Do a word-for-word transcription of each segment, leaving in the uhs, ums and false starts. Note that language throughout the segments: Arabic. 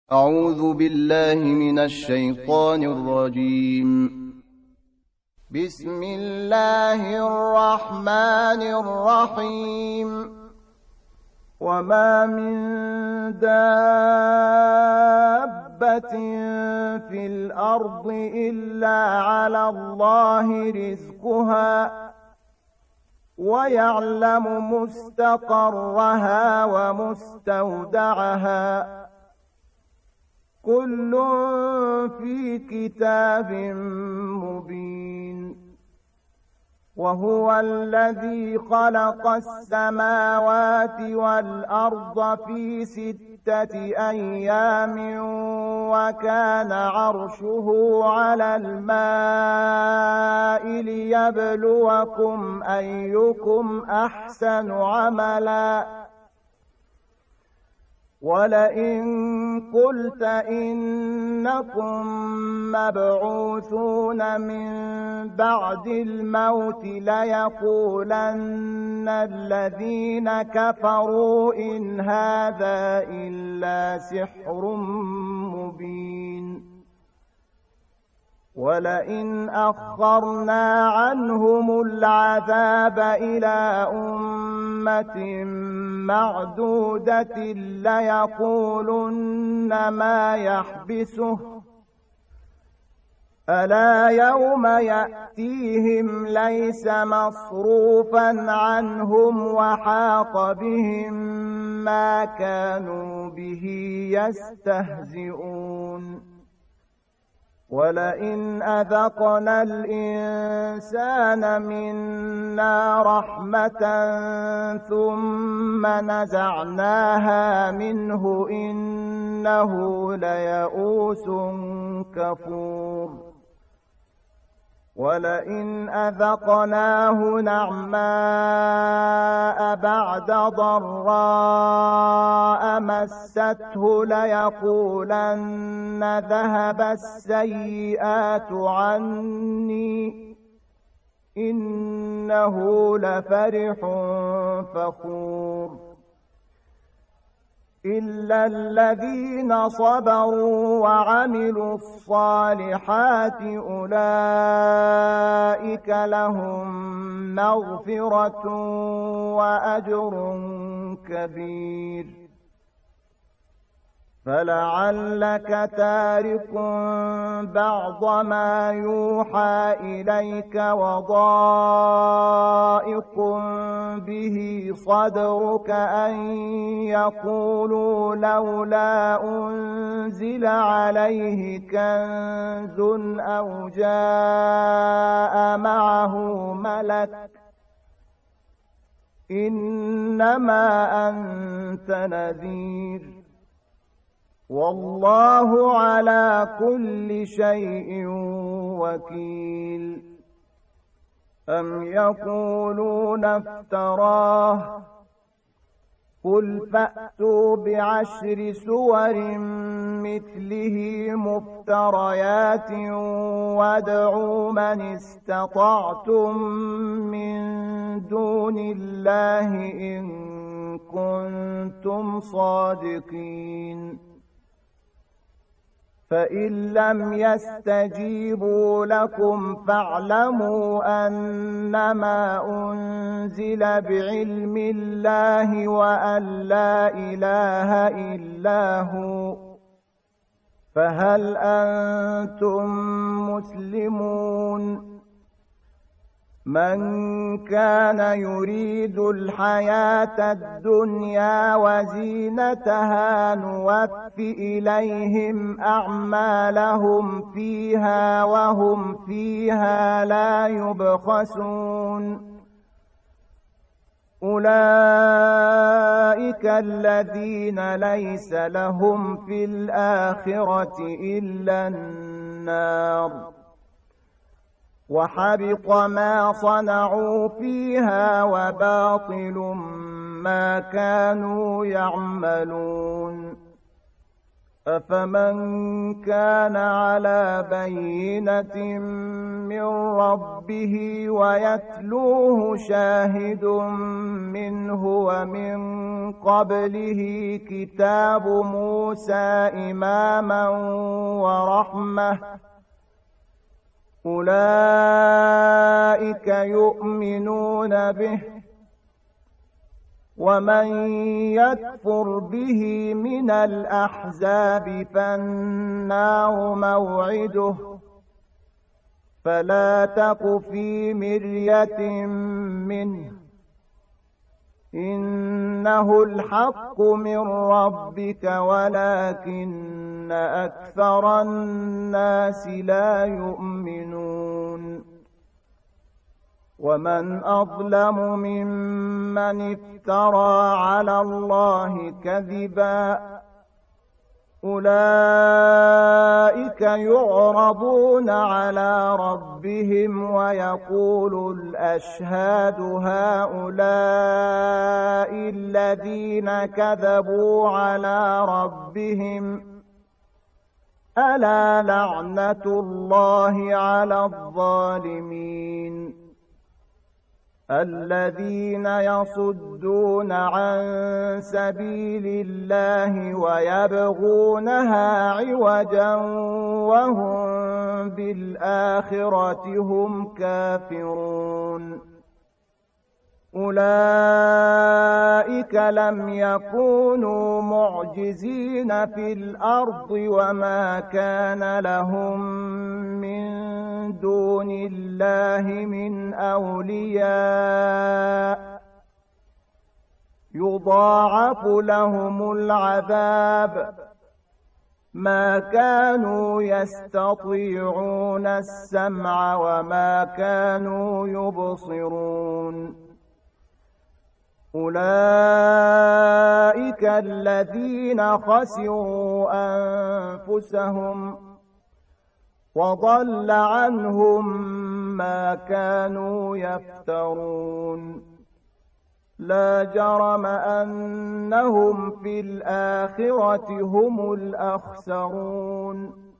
أعوذ بالله من الشيطان الرجيم. بسم الله الرحمن الرحيم. وما من دابة في الأرض إلا على الله رزقها ويعلم مستقرها ومستودعها كل في كتاب مبين. وهو الذي خلق السماوات والأرض في ستة أيام وكان عرشه على الماء ليبلوكم أيكم أحسن عملا. ولئن قلت إنكم مبعوثون من بعد الموت ليقولن الذين كفروا إن هذا إلا سحر مبين. ولئن أخرنا عنهم العذاب إلى أمة معدودة ليقولن ما يحبسه ألا يوم يأتيهم ليس مصروفا عنهم وحاق بهم ما كانوا به يستهزئون. ولئن أذقنا الإنسان منا رحمة ثم نزعناها منه إنه ليئوس كفور. ولئن أذقناه نعماء بعد ضراء مسته ليقولن ذهب السيئات عني إنه لفرح فخور. إلا الذين صبروا وعملوا الصالحات أولئك لهم مغفرة وأجر كبير. فلعلك تارك بعض ما يوحى إليك وضائق به صدرك أن يقولوا لولا أنزل عليه كنز أو جاء معه ملك إنما أنت نذير والله على كل شيء وكيل. أم يقولون افتراه قل فأتوا بعشر سور مثله مفتريات وادعوا من استطعتم من دون الله إن كنتم صادقين. فإن لم يستجيبوا لكم فاعلموا أنما أنزل بعلم الله وأن لا إله إلا هو فهل أنتم مسلمون؟ من كان يريد الحياة الدنيا وزينتها نوف إليهم أعمالهم فيها وهم فيها لا يبخسون. أولئك الذين ليس لهم في الآخرة إلا النار وحبط ما صنعوا فيها وباطل ما كانوا يعملون. أفمن كان على بينة من ربه ويتلوه شاهد منه ومن قبله كتاب موسى إماما ورحمة أولئك يؤمنون به ومن يكفر به من الأحزاب فالنار موعده فلا تك في مرية منه إنه الحق من ربك ولكن أكثر الناس لا يؤمنون ومن أظلم ممن افترى على الله كذبا أولئك يعرضون على ربهم ويقول الأشهاد هؤلاء الذين كذبوا على ربهم ألا لعنة الله على الظالمين الذين يصدون عن سبيل الله ويبغونها عوجا وهم بالآخرة هم كافرون أولئك لم يكونوا معجزين في الأرض وما كان لهم من دون الله من أولياء يضاعف لهم العذاب ما كانوا يستطيعون السمع وما كانوا يبصرون أولئك الذين خسروا أنفسهم وضل عنهم ما كانوا يفترون لا جرم أنهم في الآخرة هم الأخسرون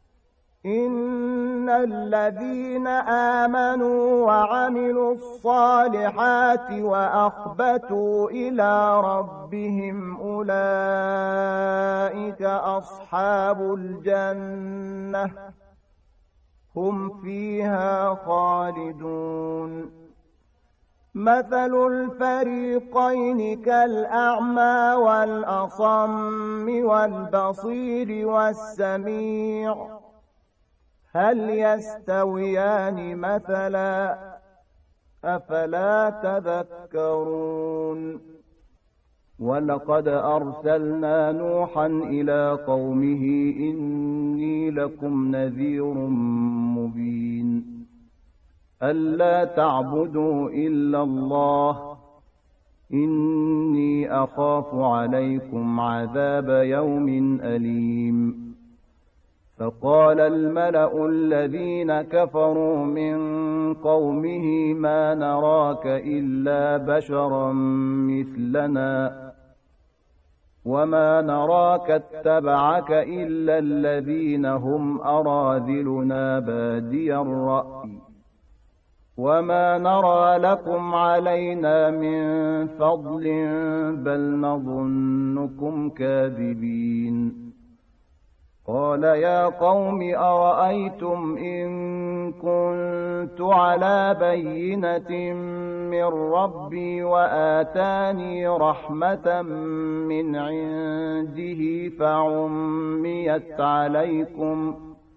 إن الذين آمنوا وعملوا الصالحات وأخبتوا إلى ربهم أولئك أصحاب الجنة هم فيها خالدون مثل الفريقين كالأعمى والأصم والبصير والسميع هل يستويان مثلا أفلا تذكرون ولقد أرسلنا نوحا إلى قومه إني لكم نذير مبين ألا تعبدوا إلا الله إني أخاف عليكم عذاب يوم أليم فقال الملأ الذين كفروا من قومه ما نراك إلا بشرا مثلنا وما نراك اتبعك إلا الذين هم أراذلنا بادي الرأي وما نرى لكم علينا من فضل بل نظنكم كاذبين قال يا قوم أرأيتم إن كنت على بينة من ربي وآتاني رحمة من عنده فعميت عليكم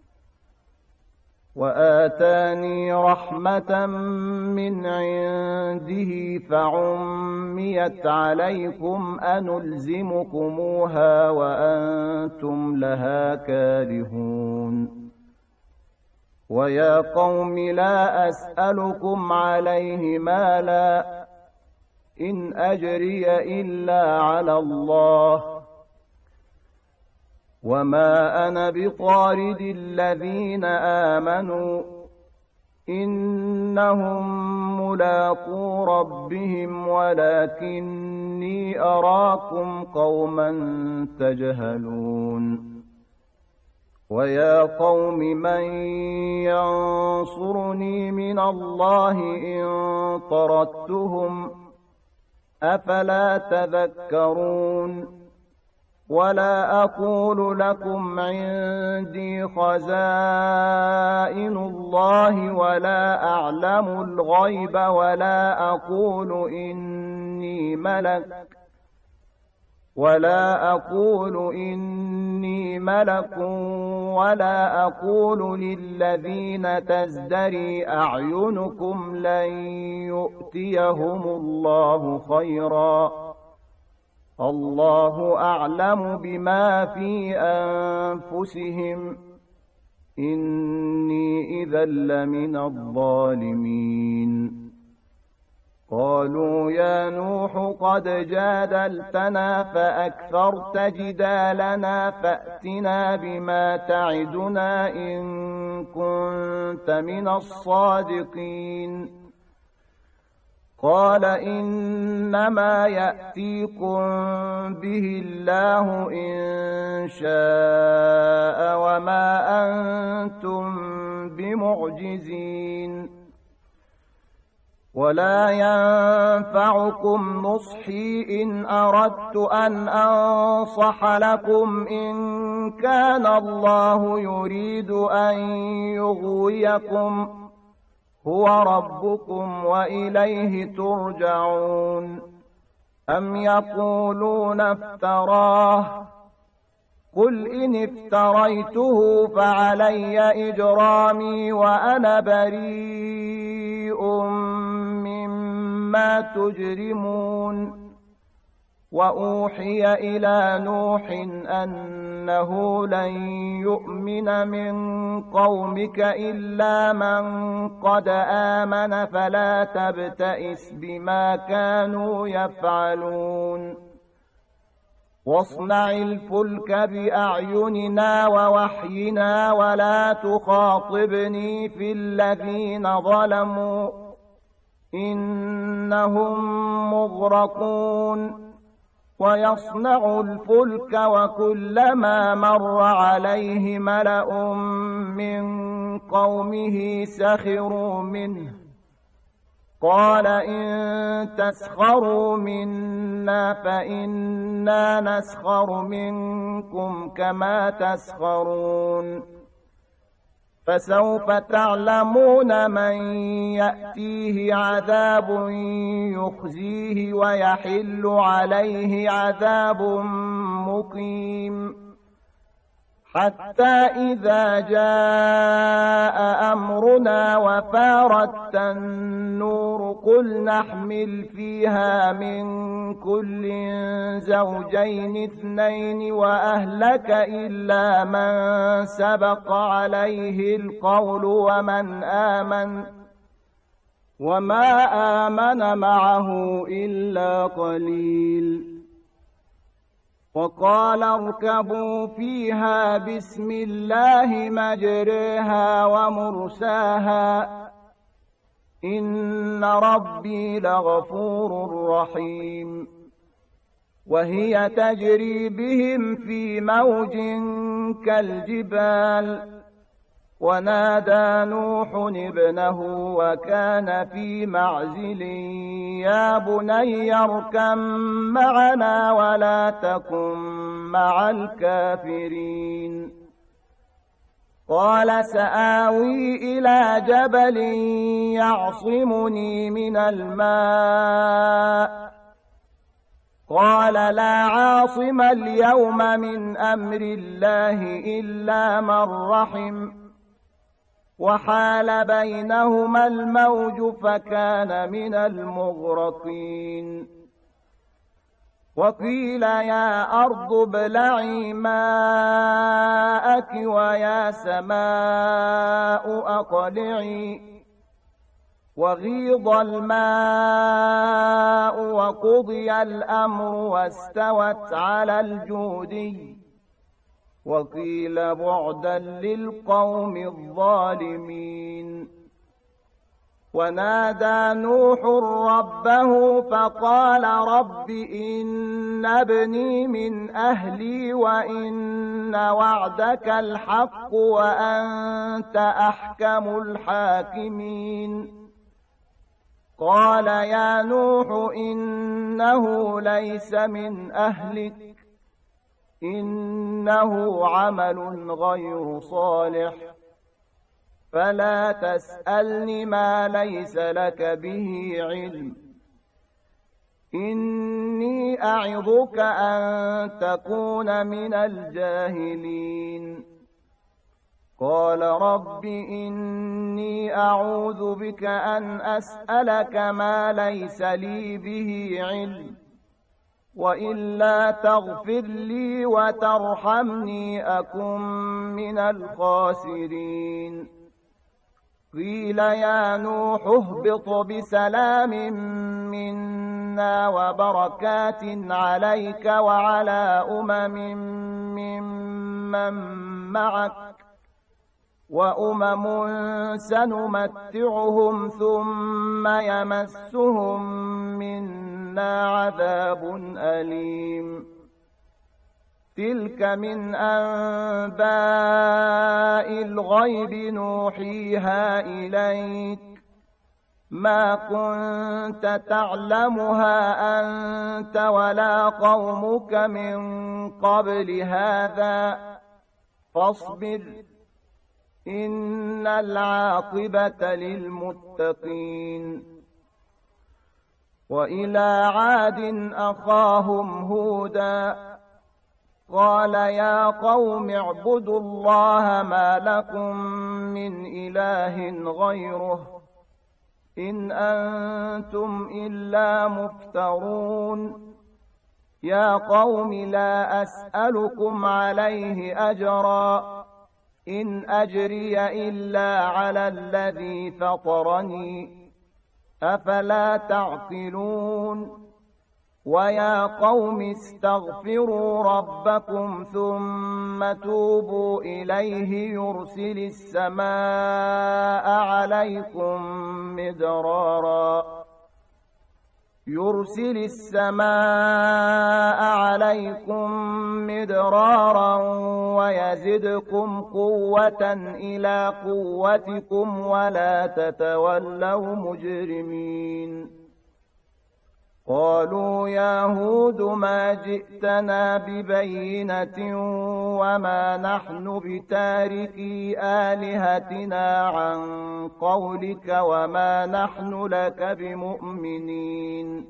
وآتاني رحمة من عنده فعميت عليكم أنلزمكموها وأنتم لها كارهون ويا قوم لا أسألكم عليه مالا إن أجري إلا على الله وما أنا بطارد الذين آمنوا إنهم ملاقو ربهم ولكني أراكم قوما تجهلون ويا قوم من ينصرني من الله إن طردتهم أفلا تذكرون ولا أقول لكم عندي خزائن الله ولا أعلم الغيب ولا أقول إني ملك ولا أقول إني ملك ولا أقول للذين تزدري أعينكم لن يؤتيهم الله خيرا الله أعلم بما في أنفسهم إني إذا لمن الظالمين قالوا يا نوح قد جادلتنا فأكثرت جدالنا فأتنا بما تعدنا إن كنت من الصادقين قال إنما يأتيكم به الله إن شاء وما أنتم بمعجزين ولا ينفعكم نصحي إن أردت أن أنصح لكم إن كان الله يريد أن يغويكم هو ربكم وإليه ترجعون أم يقولون افتراه قل إن افتريته فعلي إجرامي وأنا بريء مما تجرمون وأوحي إلى نوح أنه لن يؤمن من قومك إلا من قد آمن فلا تبتئس بما كانوا يفعلون واصنع الفلك بأعيننا ووحينا ولا تخاطبني في الذين ظلموا إنهم مغرقون ويصنع الفلك وكلما مر عليه ملأ من قومه سخروا منه قال إن تسخروا منا فإنا نسخر منكم كما تسخرون فسوف تعلمون من يأتيه عذاب يخزيه ويحل عليه عذاب مقيم حتى إذا جاء أمرنا وفارت النور قل نحمل فيها من كل زوجين اثنين وأهلك إلا من سبق عليه القول ومن آمن وما آمن معه إلا قليل وقال اركبوا فيها بسم الله مجريها ومرساها إن ربي لغفور رحيم وهي تجري بهم في موج كالجبال ونادى نوح ابنه وكان في معزل يا بني اركب معنا ولا تكن مع الكافرين قال سآوي إلى جبل يعصمني من الماء قال لا عاصم اليوم من أمر الله إلا من رحم وحال بينهما الموج فكان من المغرقين وقيل يا أرض ابلعي ماءك ويا سماء أقلعي وغيض الماء وقضي الأمر واستوت على الجودي وقيل بعدا للقوم الظالمين ونادى نوح ربه فقال رب إن ابني من أهلي وإن وعدك الحق وأنت أحكم الحاكمين قال يا نوح إنه ليس من أهلك إنه عمل غير صالح فلا تسألني ما ليس لك به علم إني أعظك أن تكون من الجاهلين قال رب إني أعوذ بك أن أسألك ما ليس لي به علم وإلا تغفر لي وترحمني أكن من الخاسرين قيل يا نوح اهبط بسلام منا وبركات عليك وعلى أمم ممن معك وأمم سنمتعهم ثم يمسهم منا عذاب أليم تلك من أنباء الغيب نوحيها إليك ما كنت تعلمها أنت ولا قومك من قبل هذا فاصبر إن العاقبة للمتقين وإلى عاد أخاهم هودا قال يا قوم اعبدوا الله ما لكم من إله غيره إن أنتم إلا مفترون يا قوم لا أسألكم عليه أجرا إن أجري إلا على الذي فطرني أفلا تعقلون ويا قوم استغفروا ربكم ثم توبوا إليه يرسل السماء عليكم مدرارا يرسل السماء عليكم مدرارا ويزدكم قوة إلى قوتكم ولا تتولوا مجرمين قالوا يا هود ما جئتنا ببينة وما نحن بتاركي آلهتنا عن قولك وما نحن لك بمؤمنين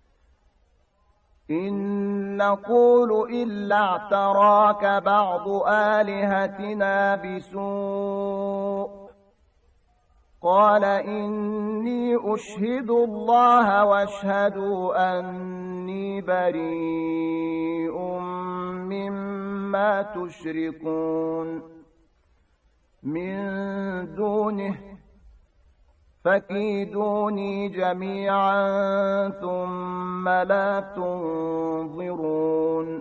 إن نقول إلا اعتراك بعض آلهتنا بسوء قال إني أشهد الله واشهدوا أني بريء مما تشركون من دونه فكيدوني جميعا ثم لا تنظرون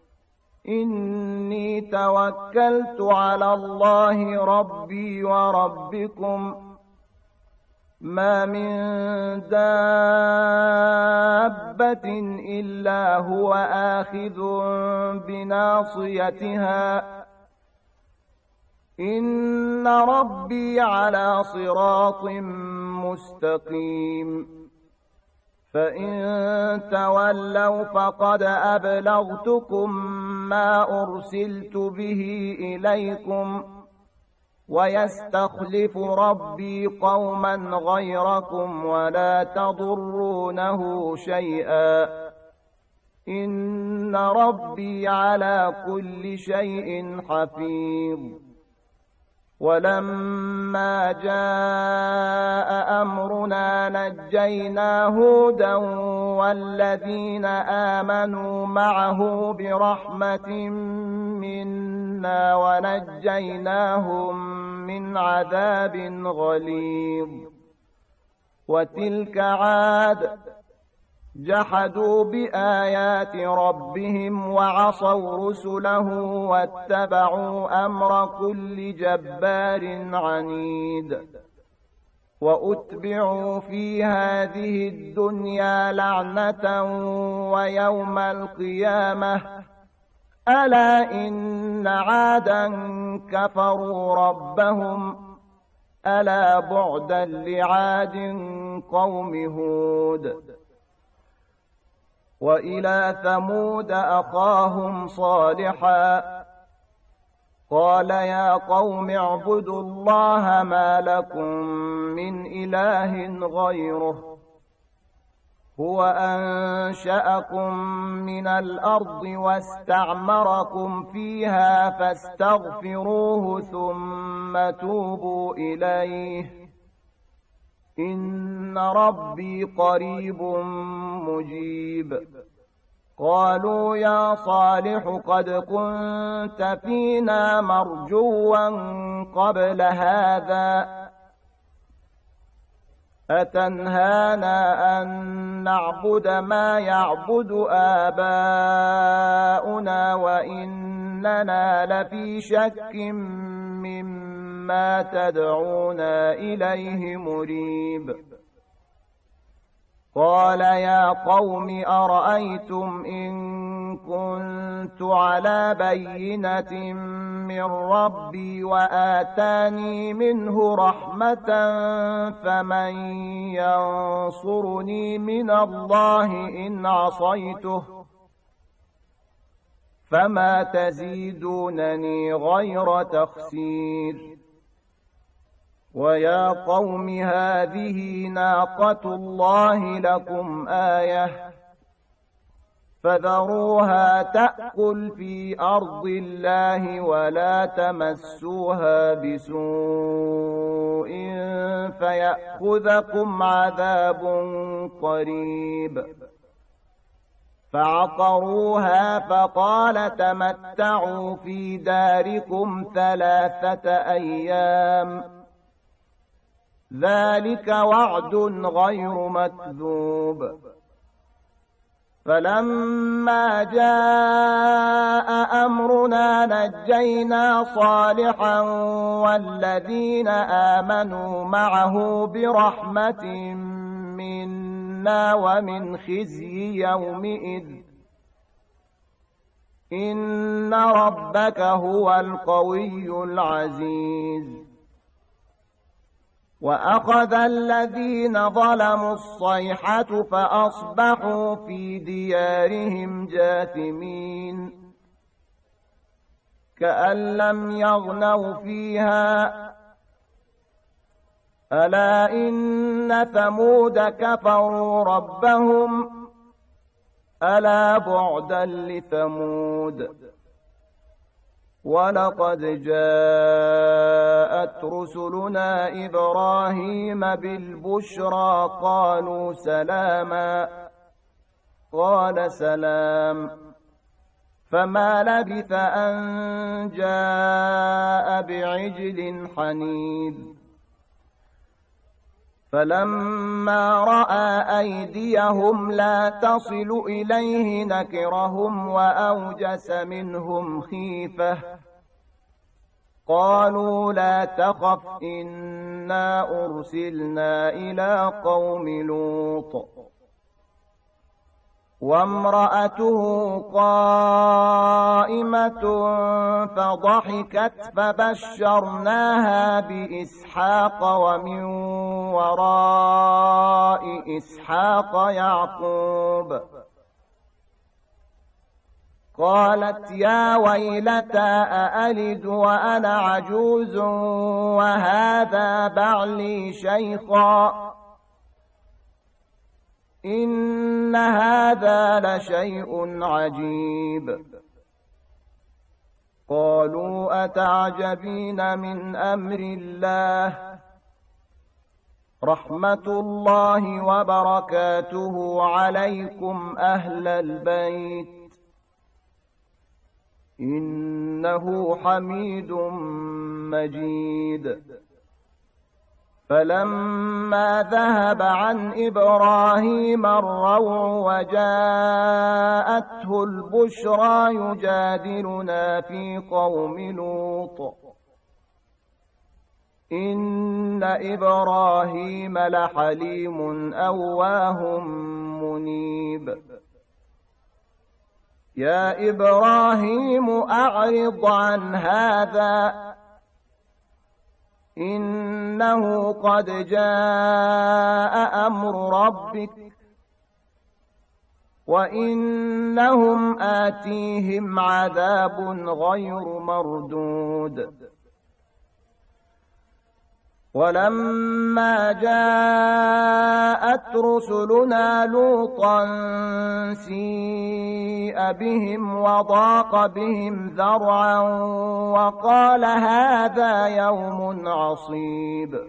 إني توكلت على الله ربي وربكم ما من دابة إلا هو آخذ بناصيتها إن ربي على صراط مستقيم فإن تولوا فقد أبلغتكم ما أرسلت به إليكم ويستخلف ربي قوما غيركم ولا تضرونه شيئا إن ربي على كل شيء حفيظ ولما جاء أمرنا نجينا هودا والذين آمنوا معه برحمة منا ونجيناهم من عذاب غليظ وتلك عاد جحدوا بآيات ربهم وعصوا رسله واتبعوا أمر كل جبار عنيد وأتبعوا في هذه الدنيا لعنة ويوم القيامة ألا إن عادا كفروا ربهم ألا بعدا لعاد قوم هود وإلى ثمود أخاهم صالحا قال يا قوم اعبدوا الله ما لكم من إله غيره هو أنشأكم من الأرض واستعمركم فيها فاستغفروه ثم توبوا إليه إن ربي قريب مجيب قالوا يا صالح قد كنت فينا مرجوا قبل هذا أتنهانا أن نعبد ما يعبد آباؤنا وإننا لفي شك مما تدعونا إليه مريب قال يا قوم أرأيتم إن كنت على بينة من ربي وآتاني منه رحمة فمن ينصرني من الله إن عصيته فما تزيدونني غير تخسير ويا قوم هذه ناقة الله لكم آية فذروها تأكل في أرض الله ولا تمسوها بسوء فيأخذكم عذاب قريب فعقروها فقال تمتعوا في داركم ثلاثة أيام ذلك وعد غير مكذوب فلما جاء أمرنا نجينا صالحا والذين آمنوا معه برحمة منا ومن خزي يومئذ إن ربك هو القوي العزيز وأخذ الذين ظلموا الصيحة فأصبحوا في ديارهم جاثمين كأن لم يغنوا فيها ألا إن ثمود كفروا ربهم ألا بعدا لثمود ولقد جاءت رسلنا إبراهيم بالبشرى قالوا سلاما قال سلام فما لبث أن جاء بعجل حنيذ فلما رأى أيديهم لا تصل إليه نكرهم وأوجس منهم خيفة قالوا لا تخف إنا أرسلنا إلى قوم لوط وامرأته قائمة فضحكت فبشرناها بإسحاق ومن وراء إسحاق يعقوب قالت يا ويلتى أألد وأنا عجوز وهذا بعلي شيخا إن هذا لشيء عجيب قالوا أتعجبين من أمر الله رحمة الله وبركاته عليكم أهل البيت إنه حميد مجيد فلما ذهب عن إبراهيم الروع وجاءته البشرى يجادلنا في قوم لوط إن إبراهيم لحليم أواه منيب يا إبراهيم أعرض عن هذا إنه قد جاء أمر ربك وإنهم آتيهم عذاب غير مردود ولما جاءت رسلنا لوطا سيء بهم وضاق بهم ذرعا وقال هذا يوم عصيب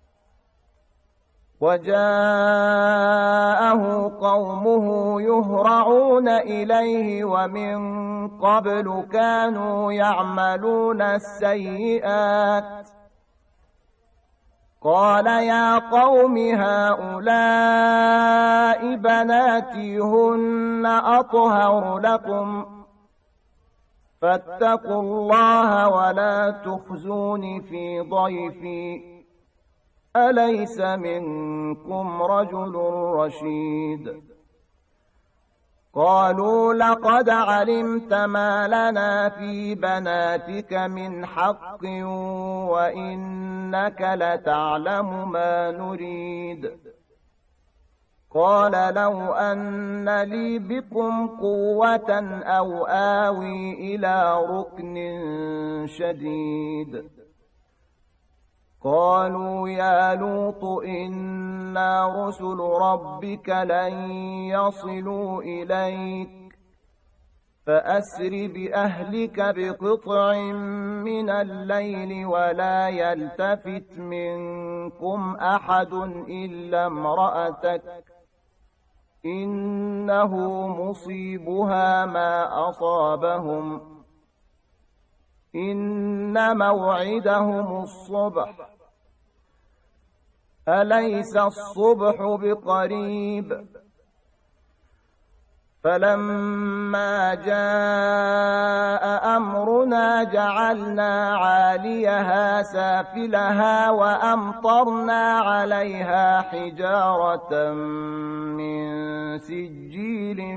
وجاءه قومه يهرعون إليه ومن قبل كانوا يعملون السيئات قال يا قوم هؤلاء بناتي هن أطهر لكم فاتقوا الله ولا تخزوني في ضيفي أليس منكم رجل رشيد قالوا لقد علمت ما لنا في بناتك من حق وإنك لتعلم ما نريد قال لو أن لي بكم قوة أو آوي إلى ركن شديد قالوا يا لوط إنا رسل ربك لن يصلوا إليك فأسر بأهلك بقطع من الليل ولا يلتفت منكم أحد إلا امرأتك إنه مصيبها ما أصابهم إن موعدهم الصبح أليس الصبح بقريب فلما جاء أمرنا جعلنا عاليها سافلها وأمطرنا عليها حجارة من سجيل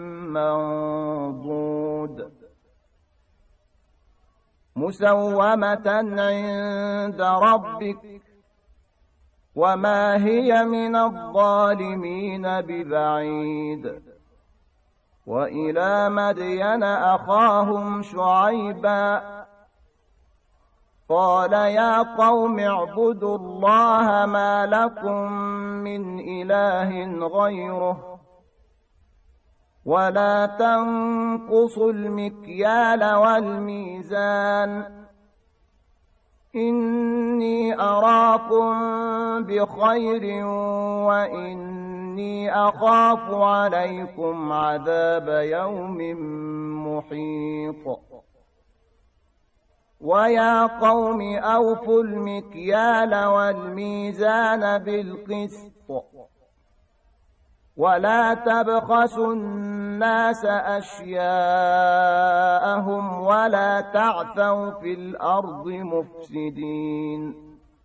منضود مسومة عند ربك وما هي من الظالمين ببعيد وإلى مدين أخاهم شعيبا قال يا قوم اعبدوا الله ما لكم من إله غيره ولا تنقصوا المكيال والميزان إني أراكم بخير وإني أخاف عليكم عذاب يوم محيط ويا قوم أوفوا المكيال والميزان بالقسط ولا تبخسوا الناس أشياءهم ولا تعثوا في الأرض مفسدين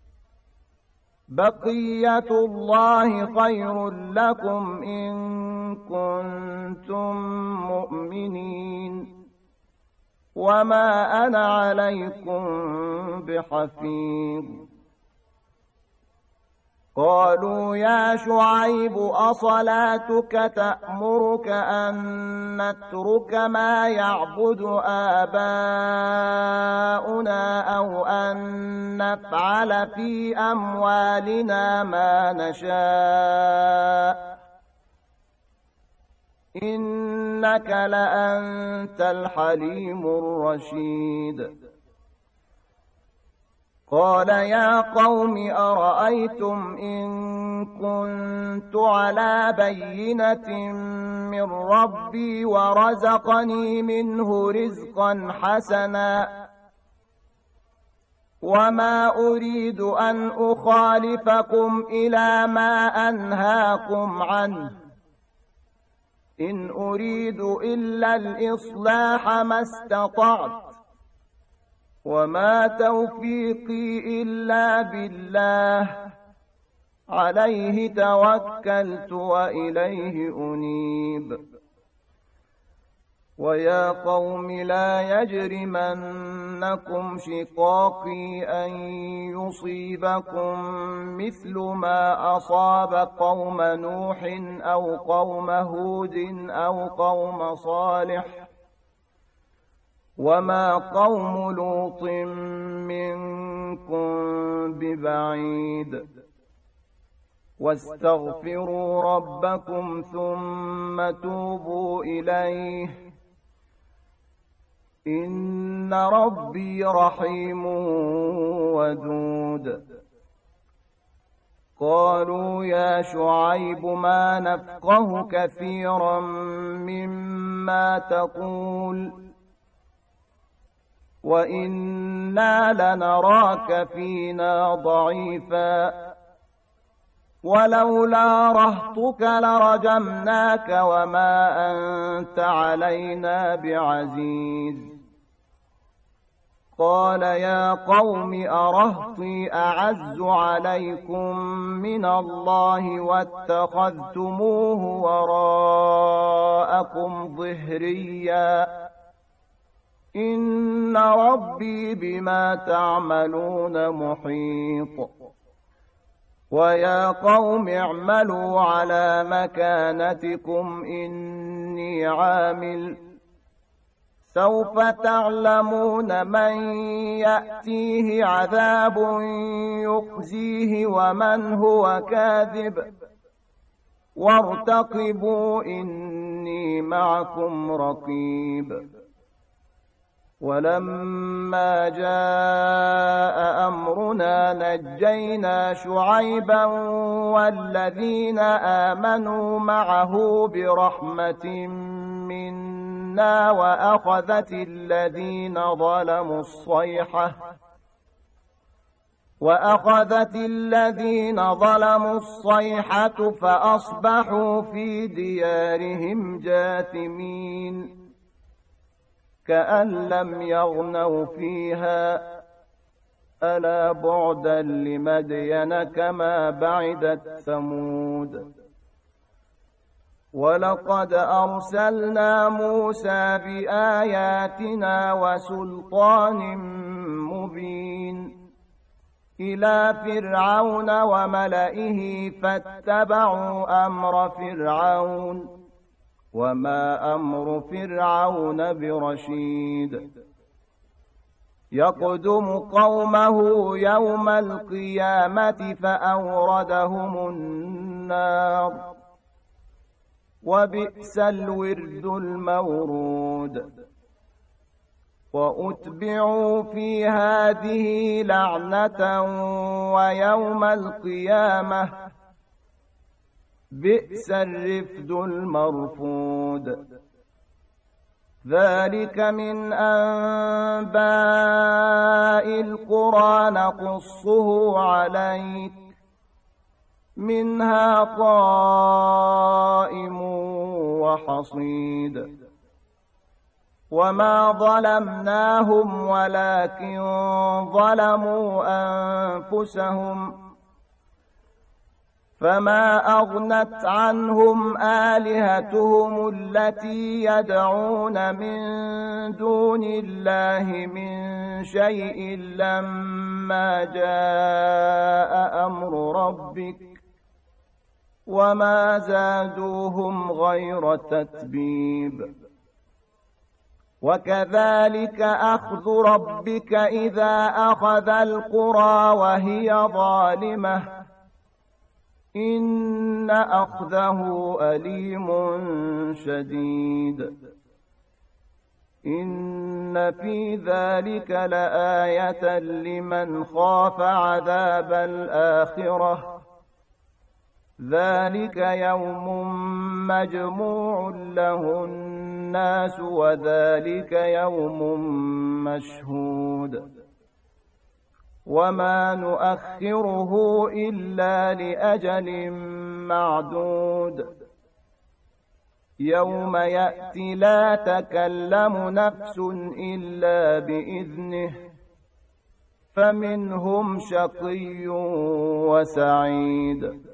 بقية الله خير لكم إن كنتم مؤمنين وما أنا عليكم بحفيظ قالوا يا شعيب أصلاتك تأمرك أن نترك ما يعبد آباؤنا أو أن نفعل في أموالنا ما نشاء إنك لأنت الحليم الرشيد قال يا قوم أرأيتم إن كنت على بينة من ربي ورزقني منه رزقا حسنا وما أريد أن أخالفكم إلى ما أنهاكم عنه إن أريد إلا الإصلاح ما استطعت وما توفيقي إلا بالله عليه توكلت وإليه أنيب. ويا قوم لا يجرمنكم شقاقي أن يصيبكم مثل ما أصاب قوم نوح أو قوم هود أو قوم صالح وما قوم لوط منكم ببعيد. واستغفروا ربكم ثم توبوا إليه إن ربي رحيم ودود. قالوا يا شعيب ما نفقه كثيرا مما تقول وإنا لنراك فينا ضعيفا ولولا رهطك لرجمناك وما أنت علينا بعزيز. قال يا قوم أرهطي أعز عليكم من الله واتخذتموه وراءكم ظهريا إن ربي بما تعملون محيط. ويا قوم اعملوا على مكانتكم إني عامل سوف تعلمون من يأتيه عذاب يخزيه ومن هو كاذب وارتقبوا إني معكم رقيب. ولما جاء أمرنا نجينا شعيبا والذين آمنوا معه برحمة منا وأخذت الذين ظلموا الصيحة وأخذت الذين ظلموا الصيحة فأصبحوا في ديارهم جاثمين كأن لم يغنوا فيها ألا بعدا لمدين كما بعدت ثمود. ولقد أرسلنا موسى بآياتنا وسلطان مبين إلى فرعون وملئه فاتبعوا أمر فرعون وما أمر فرعون برشيد. يقدم قومه يوم القيامة فأوردهم النار وبئس الورد المورود. وأتبعوا في هذه لعنة ويوم القيامة بئس الرفد المرفود. ذلك من أنباء القرى نقصه عليك منها قائم وحصيد. وما ظلمناهم ولكن ظلموا أنفسهم فما أغنت عنهم آلهتهم التي يدعون من دون الله من شيء لما جاء أمر ربك وما زادوهم غير تتبيب. وكذلك أخذ ربك إذا أخذ القرى وهي ظالمة إن أخذه أليم شديد. إن في ذلك لآية لمن خاف عذاب الآخرة ذلك يوم مجموع له الناس وذلك يوم مشهود. وما نؤخره إلا لأجل معدود. يوم يأتي لا تكلم نفس إلا بإذنه فمنهم شقي وسعيد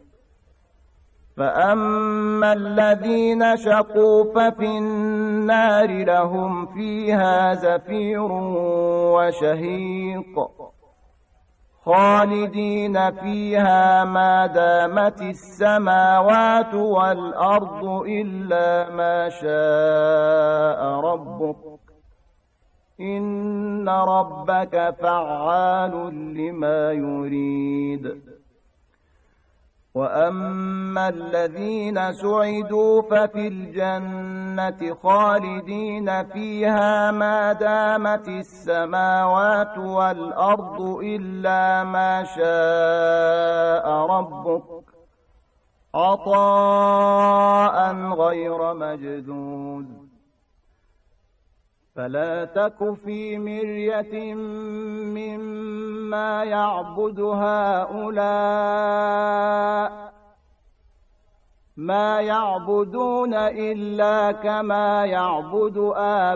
فأما الذين شقوا ففي النار لهم فيها زفير وشهيق خالدين فيها ما دامت السماوات والأرض إلا ما شاء ربك إن ربك فعال لما يريد وأما الذين سعدوا ففي الجنة خالدين فيها ما دامت السماوات والأرض إلا ما شاء ربك عطاء غير مجدود فلا تك في مرية مما يعبد هؤلاء ما يعبدون إلا كما يعبد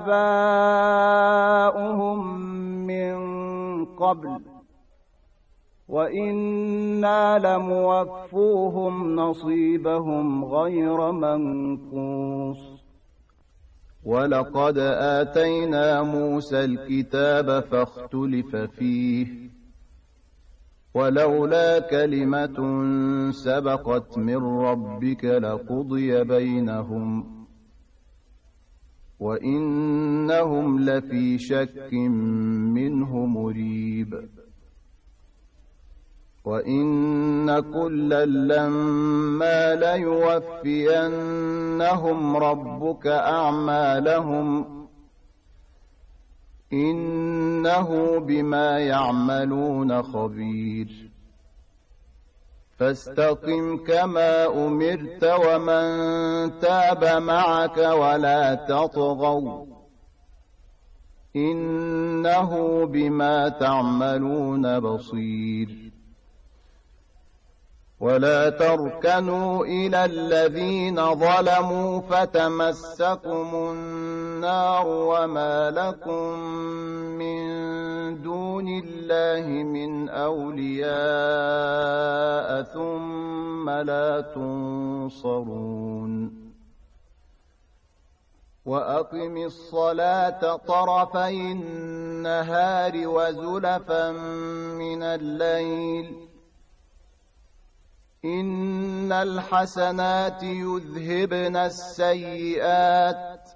آباؤهم من قبل وإنا لموفوهم نصيبهم غير منقوص ولقد آتينا موسى الكتاب فاختلف فيه ولولا كلمة سبقت من ربك لقضي بينهم وإنهم لفي شك منه مريب وإن كلا لما ليوفينهم ربك أعمالهم إنه بما يعملون خبير فاستقم كما أمرت ومن تاب معك ولا تطغوا إنه بما تعملون بصير ولا تركنوا إلى الذين ظلموا فتمسكم النار وما لكم من دون الله من أولياء ثم لا تنصرون وأقم الصلاة طرفي النهار وزلفا من الليل إن الحسنات يذهبن السيئات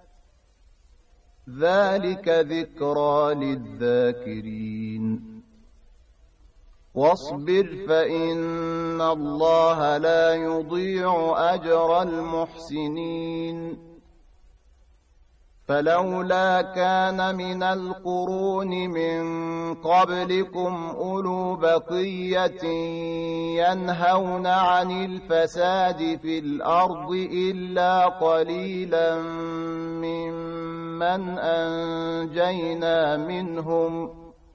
ذلك ذكرى للذاكرين واصبر فإن الله لا يضيع أجر المحسنين فلولا كان من القرون من قبلكم أولو بقية ينهون عن الفساد في الأرض إلا قليلا ممن أنجينا منهم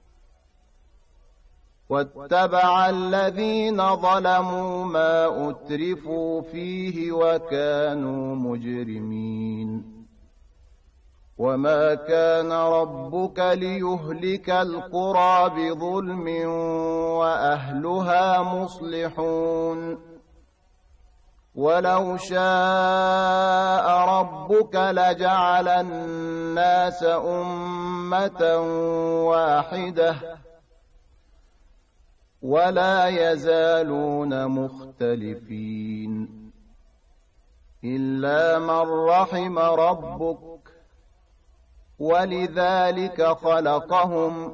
واتبع الذين ظلموا ما أترفوا فيه وكانوا مجرمين وما كان ربك ليهلك القرى بظلم وأهلها مصلحون ولو شاء ربك لجعل الناس أمة واحدة ولا يزالون مختلفين إلا من رحم ربك ولذلك خلقهم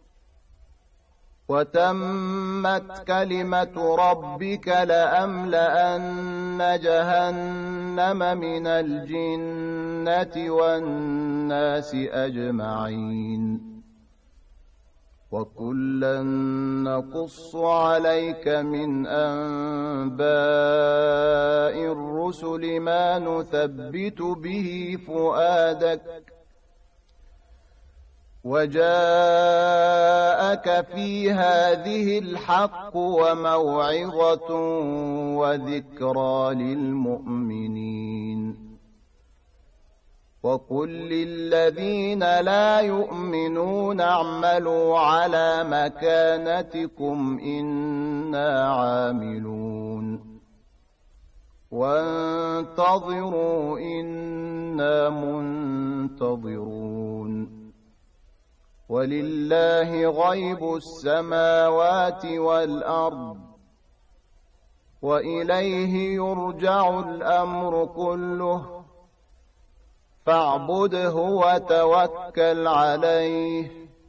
وتمت كلمة ربك لأملأن جهنم من الجنة والناس أجمعين وكلا نقص عليك من أنباء الرسل ما نثبت به فؤادك وجاءك في هذه الحق وموعظة وذكرى للمؤمنين وقل للذين لا يؤمنون اعملوا على مكانتكم إنا عاملون وانتظروا إنا منتظرون ولله غيب السماوات والأرض وإليه يرجع الأمر كله فاعبده وتوكل عليه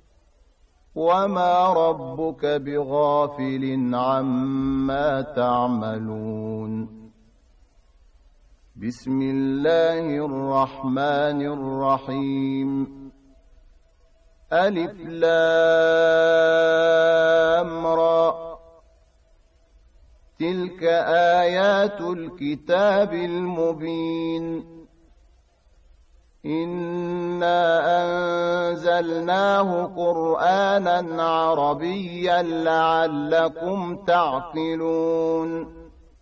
وما ربك بغافل عما تعملون بسم الله الرحمن الرحيم ألف لام را تلك آيات الكتاب المبين إنا أنزلناه قرآنا عربيا لعلكم تعقلون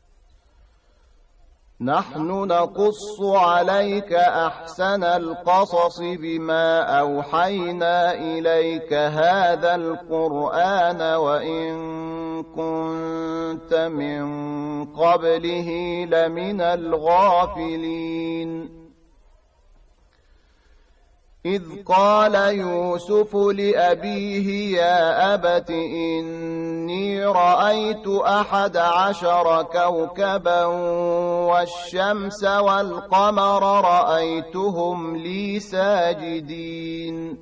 نحن نقص عليك أحسن القصص بما أوحينا إليك هذا القرآن وإن كنت من قبله لمن الغافلين إذ قال يوسف لأبيه يا أبت إني رأيت أحد عشر كوكبا والشمس والقمر رأيتهم لي ساجدين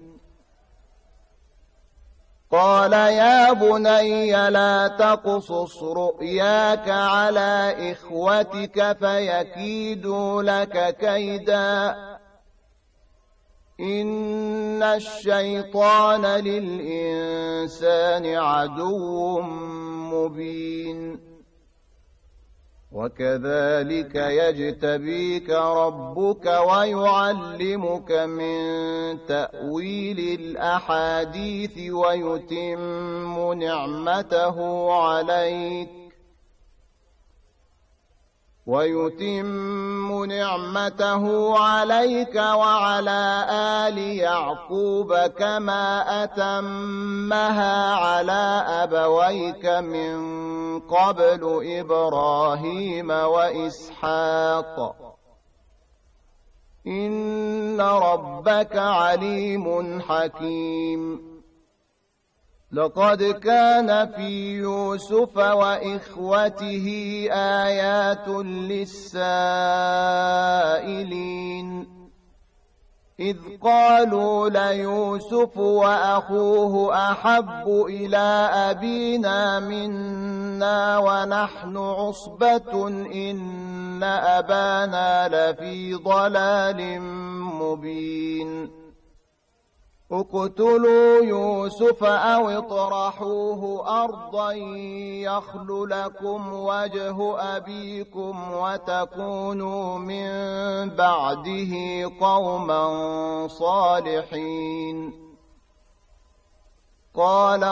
قال يا بني لا تقصص رؤياك على إخوتك فيكيدوا لك كيدا إن الشيطان للإنسان عدو مبين وكذلك يجتبيك ربك ويعلمك من تأويل الأحاديث ويتم نعمته عليك ويتم نعمته عليك وعلى آل يعقوب كما أتمها على أبويك من قبل إبراهيم وإسحاق إن ربك عليم حكيم لقد كان في يوسف وإخوته آيات للسائلين إذ قالوا ليوسف وأخوه أحب إلى أبينا منا ونحن عصبة إن أبانا لفي ضلال مبين اقتلوا يوسف أو اطرحوه أرضا يخل لكم وجه أبيكم وتكونوا من بعده قوما صالحين قال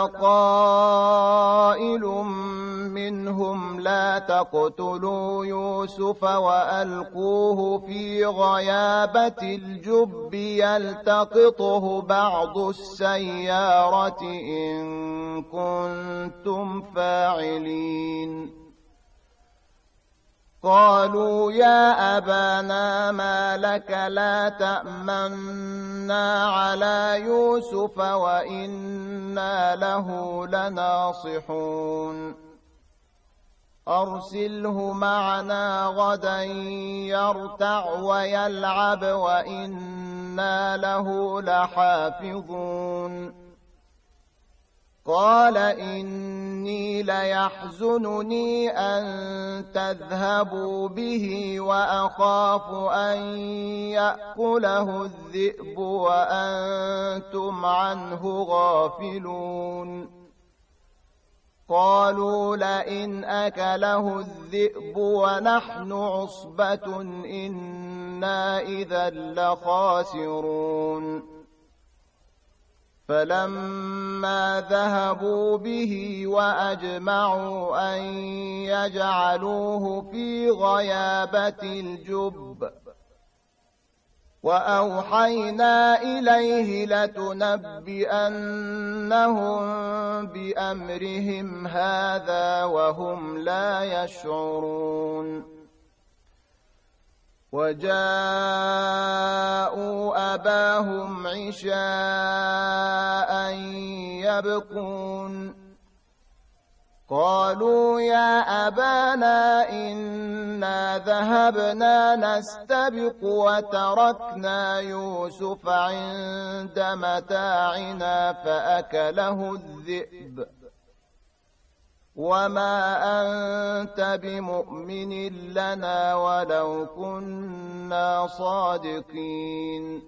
قائل منهم لا تقتلوا يوسف وألقوه في غيابة الجب يلتقطه بعض السيارة إن كنتم فاعلين قالوا يا أبانا ما لك لا تأمنا على يوسف وإنا له لناصحون أرسله معنا غدا يرتع ويلعب وإنا له لحافظون قال إني ليحزنني أن تذهبوا به وأخاف أن يأكله الذئب وأنتم عنه غافلون قالوا لئن أكله الذئب ونحن عصبة إنا إذا لخاسرون فلما ذهبوا به وأجمعوا أن يجعلوه في غيابة الجب وأوحينا إليه لتنبئنهم بأمرهم هذا وهم لا يشعرون وجاءوا أباهم عشاء يبكون قالوا يا أبانا إنا ذهبنا نستبق وتركنا يوسف عند متاعنا فأكله الذئب وما أنت بمؤمن لنا ولو كنا صادقين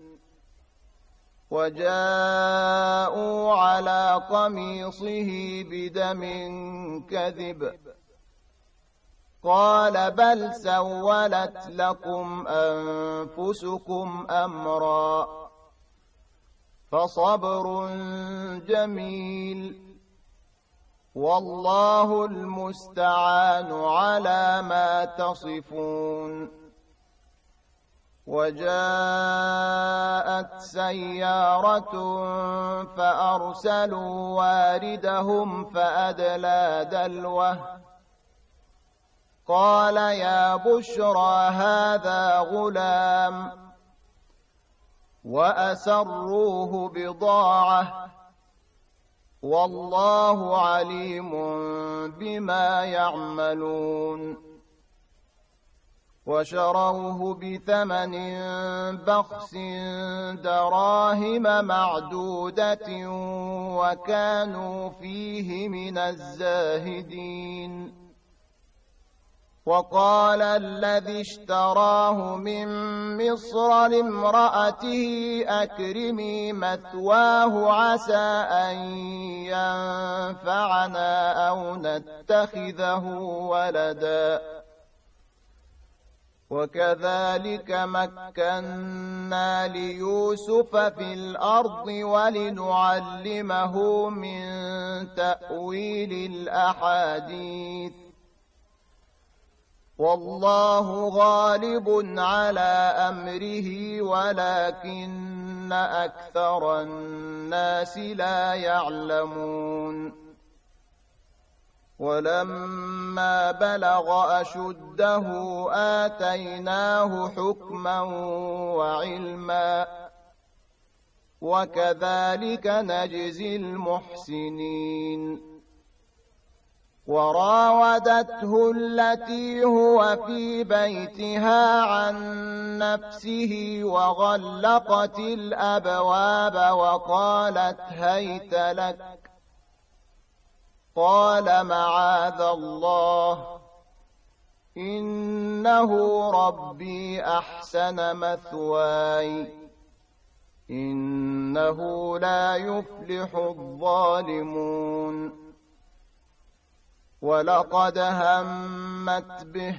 وجاءوا على قميصه بدم كذب قال بل سولت لكم أنفسكم أمرا فصبر جميل والله المستعان على ما تصفون وجاءت سيارة فأرسلوا واردهم فأدلى دلوه قال يا بشرى هذا غلام وأسروه بضاعة والله عليم بما يعملون وشروه بثمن بخس دراهم معدودة وكانوا فيه من الزاهدين وقال الذي اشتراه من مصر لامرأته أكرمي مثواه عسى أن ينفعنا أو نتخذه ولدا وكذلك مكنا ليوسف في الأرض ولنعلمه من تأويل الأحاديث والله غالب على أمره ولكن أكثر الناس لا يعلمون ولما بلغ أشده آتيناه حكما وعلما وكذلك نجزي المحسنين وراودته التي هو في بيتها عن نفسه وغلقت الأبواب وقالت هيت لك قال معاذ الله إنه ربي أحسن مثواي إنه لا يفلح الظالمون ولقد همت به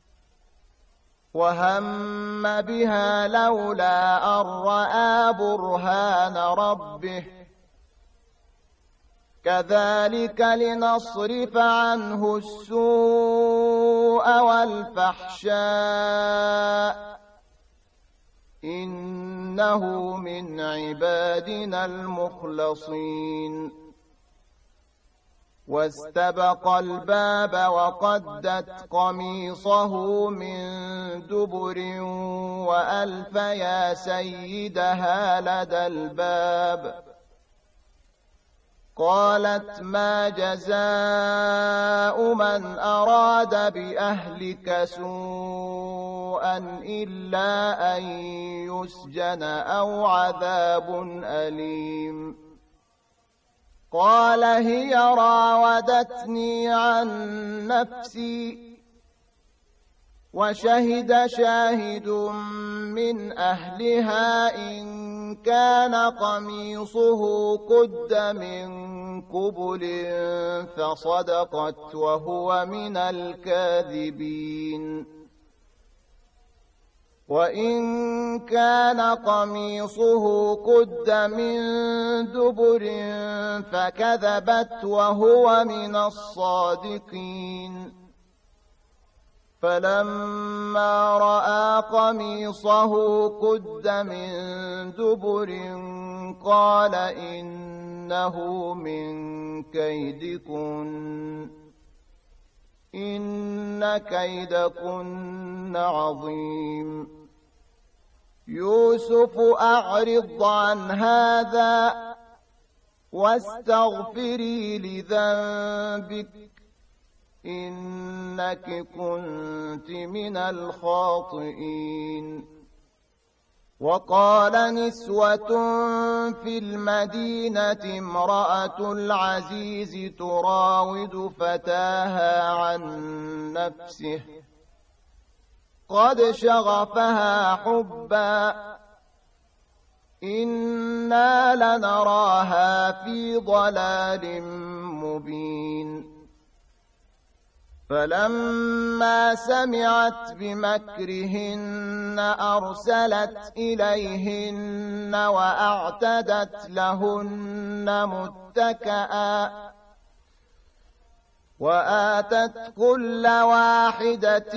وهم بها لولا أن رأى برهان ربه كذلك لنصرف عنه السوء والفحشاء إنه من عبادنا المخلصين واستبق الباب وقدت قميصه من دبر وألف يا سيدها لدى الباب قالت ما جزاء من أراد بأهلك سوءا إلا أن يسجن أو عذاب أليم قال هي راودتني عن نفسي وشهد شاهد من أهلها إن كان قميصه قد من قبل فصدقت وهو من الكاذبين وإن كان قميصه قد من دبر فكذبت وهو من الصادقين فلما رأى قميصه قد من دبر قال إنه من كيدكن إن كيدكن عظيم يوسف أعرض عن هذا واستغفري لذنبك إنك كنت من الخاطئين. وقال نسوة في المدينة امرأة العزيز تراود فتاها عن نفسه قد شغفها حبا إنا لنراها في ضلال مبين. فلما سمعت بمكرهن أرسلت إليهن وأعتدت لهن متكئا وآتت كل واحدة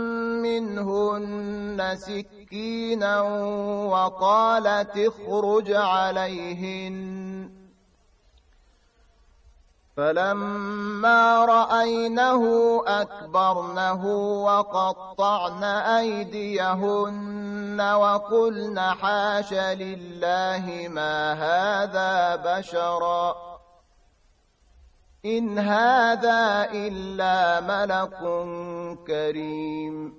منهن سكينا وقالت اخرج عليهن. فلما رأينه أكبرنه وقطعن أيديهن وقلن حاش لله ما هذا بشرا إن هذا إلا ملك كريم.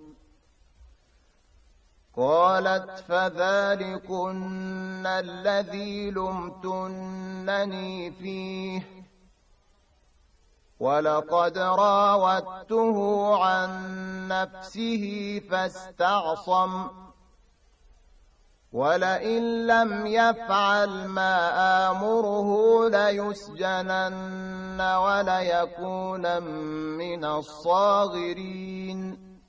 قالت فذلكن الذي لمتنني فيه ولقد راودته عن نفسه فاستعصم ولئن لم يفعل ما آمره ليسجنن وليكون من الصاغرين.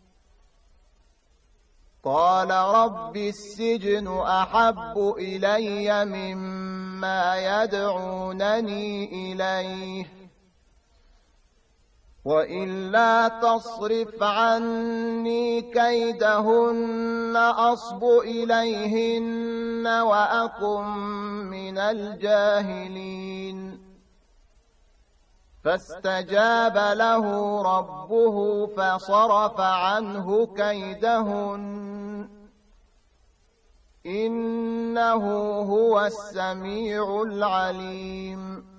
قال رب السجن أحب إلي مما يدعونني إليه وإلا تصرف عني كيدهن أصب إليهن وأكن من الجاهلين. فاستجاب له ربه فصرف عنه كيدهن إنه هو السميع العليم.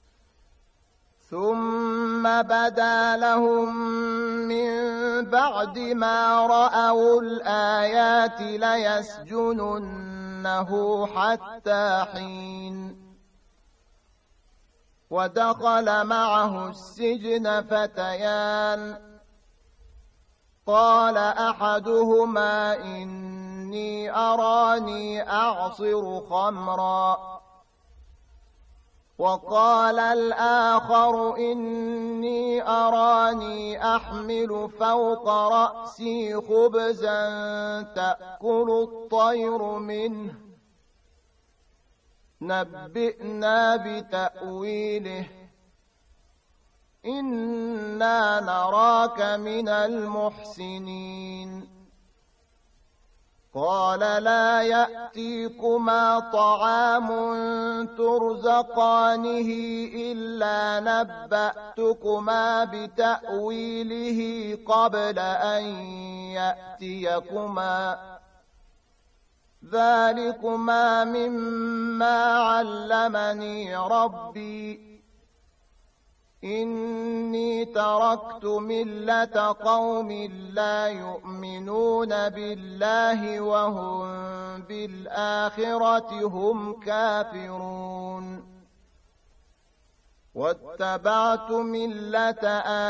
ثم بدا لهم من بعد ما رأوا الآيات ليسجننه حتى حين. ودخل معه السجن فتيان قال أحدهما إني أراني أعصر خمرا وقال الآخر إني أراني أحمل فوق رأسي خبزا تأكل الطير منه نبئنا بتأويله إنا نراك من المحسنين. قال لا يأتيكما طعام ترزقانه إلا نبأتكما بتأويله قبل أن يأتيكما ذلكما مما علمني ربي إني تركت ملة قوم لا يؤمنون بالله وهم بالآخرة هم كافرون واتبعت ملة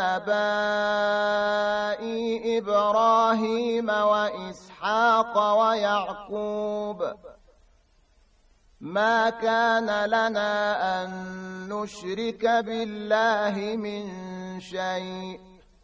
آبائي إبراهيم وإسحاق ويعقوب ما كان لنا أن نشرك بالله من شيء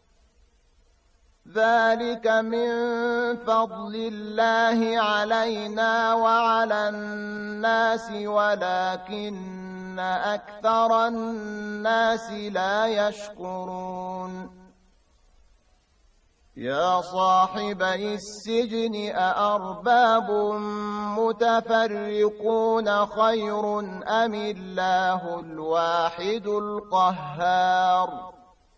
ذلك من فضل الله علينا وعلى الناس ولكن أكثر الناس لا يشكرون يا صاحبي السجن أأرباب متفرقون خير أم الله الواحد القهار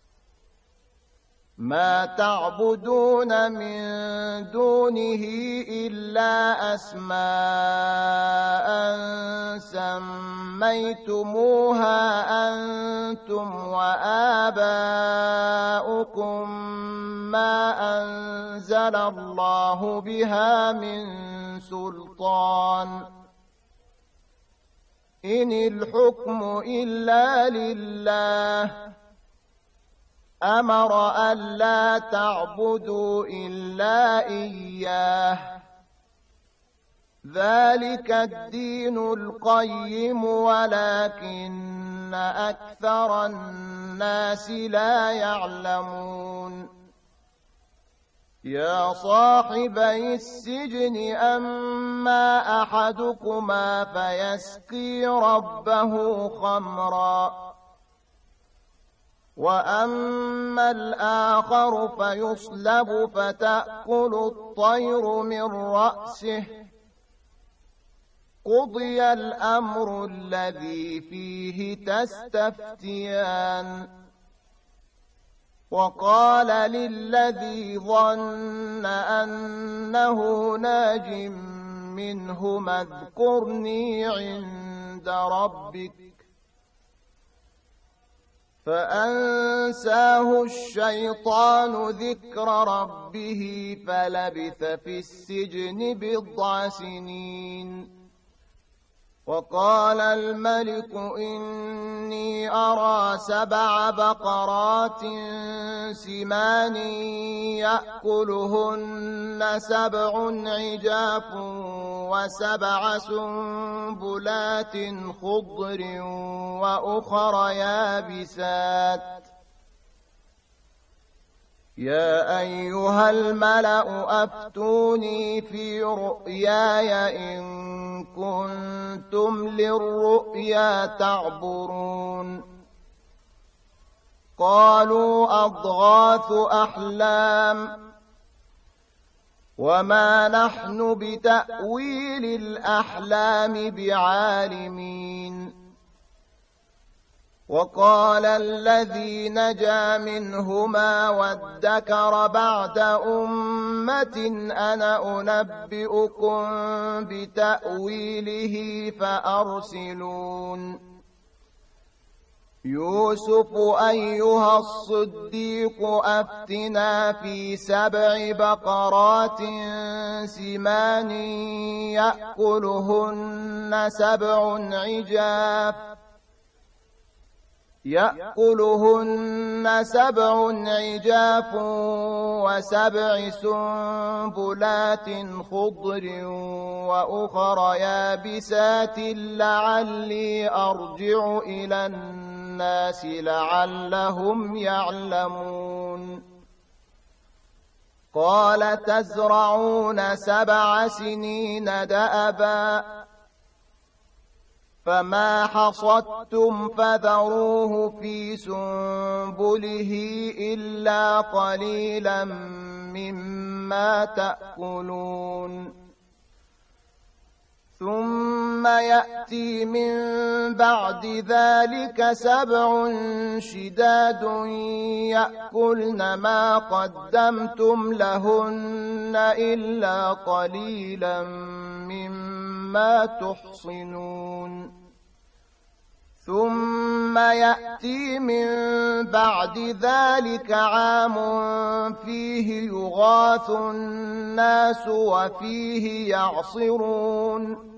ما تعبدون من دونه إلا أسماء سميتموها أنتم وآباؤكم ما أنزل الله بها من سلطان إن الحكم إلا لله أمر ألا تعبدوا إلا إياه ذلك الدين القيم ولكن أكثر الناس لا يعلمون يا صاحبي السجن أما أحدكما فيسقي ربه خمرا وأما الآخر فيصلب فتأكل الطير من رأسه قضي الأمر الذي فيه تستفتيان وقال للذي ظن أنه ناج منهما اذكرني عند ربك فأنساه الشيطان ذكر ربه فلبث في السجن بضع سنين وقال الملك إني أرى سبع بقرات سمان يأكلهن سبع عجاف وسبع سنبلات خضر وأخر يابسات يا أيها الملأ أفتوني في رؤياي إن كنتم للرؤيا تعبرون قالوا أضغاث أحلام وما نحن بتأويل الأحلام بعالمين وقال الذي نجا منهما وادكر بعد أمة أنا أنبئكم بتأويله فأرسلون يوسف أيها الصديق أفتنا في سبع بقرات سمان يأكلهن سبع عجاف يأكلهن سبع عجاف وسبع سنبلات خضر وأخر يابسات لعلي أرجع إلى الناس لعلهم يعلمون قال تزرعون سبع سنين دأبا فما حصدتم فذروه في سنبله إلا قليلا مما تأكلون ثم يأتي من بعد ذلك سبع شداد يأكلن ما قدمتم لهن إلا قليلا مما تحصنون ثم يأتي من بعد ذلك عام فيه يغاث الناس وفيه يعصرون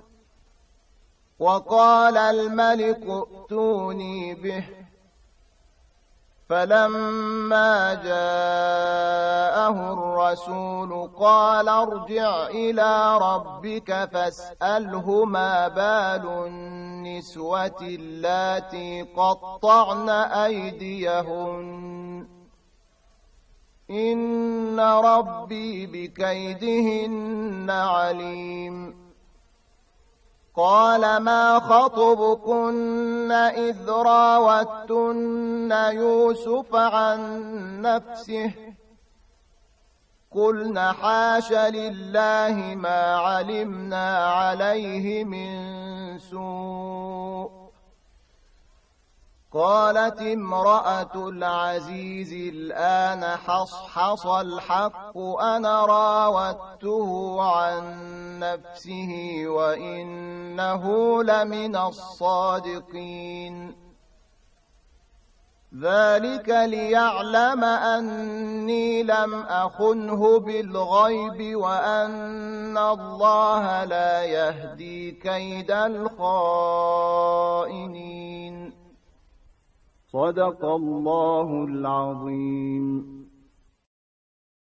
وقال الملك ائتوني به فلما جاءه الرسول قال ارجع إلى ربك فاسأله ما بال النسوة اللاتي قطعن أيديهن إن ربي بكيدهن عليم قال ما خطبكن إذ راوتن يوسف عن نفسه قلن حاش لله ما علمنا عليه من سوء. قالت امرأة العزيز الآن حصحص الحق أنا راودته عن نفسه وإنه لمن الصادقين. ذلك ليعلم أني لم أخنه بالغيب وأن الله لا يهدي كيد الخائنين. صدق الله العظيم.